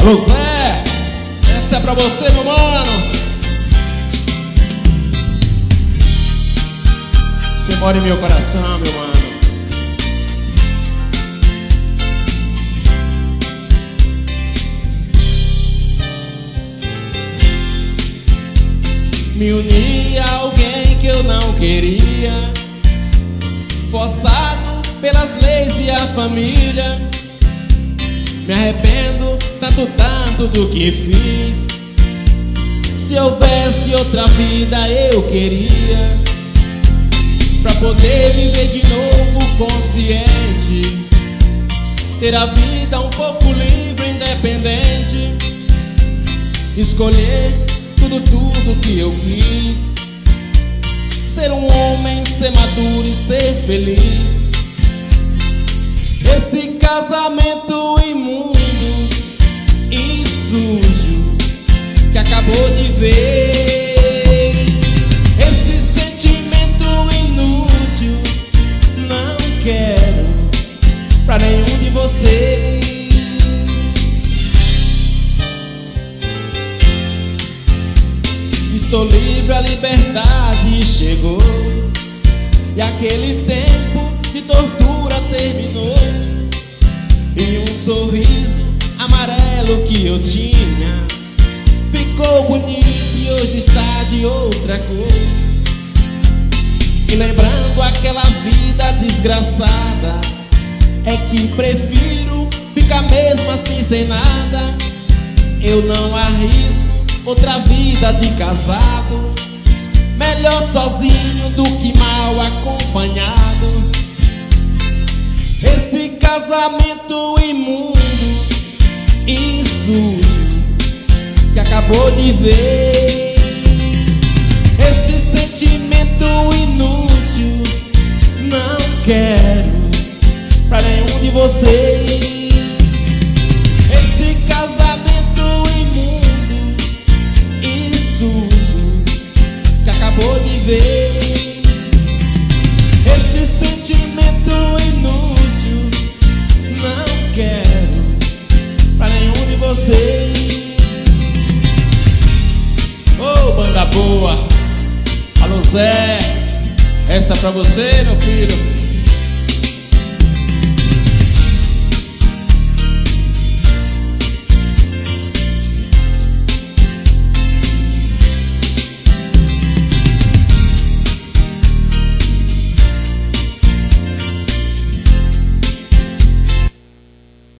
Alô Zé, essa é pra você, meu mano. Você mora em meu coração, meu mano. Me uni a alguém que eu não queria, forçado pelas leis e a família. Me arrependo tanto do que fiz. Se houvesse outra vida eu queria, pra poder viver de novo consciente, ter a vida um pouco livre, independente, escolher tudo que eu quis, ser um homem, ser maduro e ser feliz. Esse casamento imundo e sujo que acabou de ver, esse sentimento inútil não quero pra nenhum de vocês. Estou livre, a liberdade chegou, e aquele tempo de tortura terminou. E um sorriso amarelo que eu tinha ficou bonito e hoje está de outra cor. E lembrando aquela vida desgraçada, é que prefiro ficar mesmo assim sem nada. Eu não arrisco outra vida de casado, melhor sozinho do que mal acompanhado. Esse casamento imundo e sujo que acabou de ver, esse sentimento inútil não quero pra nenhum de vocês. Esse casamento imundo e sujo que acabou de ver, esse sentimento inútil não quero pra nenhum de vocês. Ô, banda boa. Alô Zé, essa é pra você, meu filho.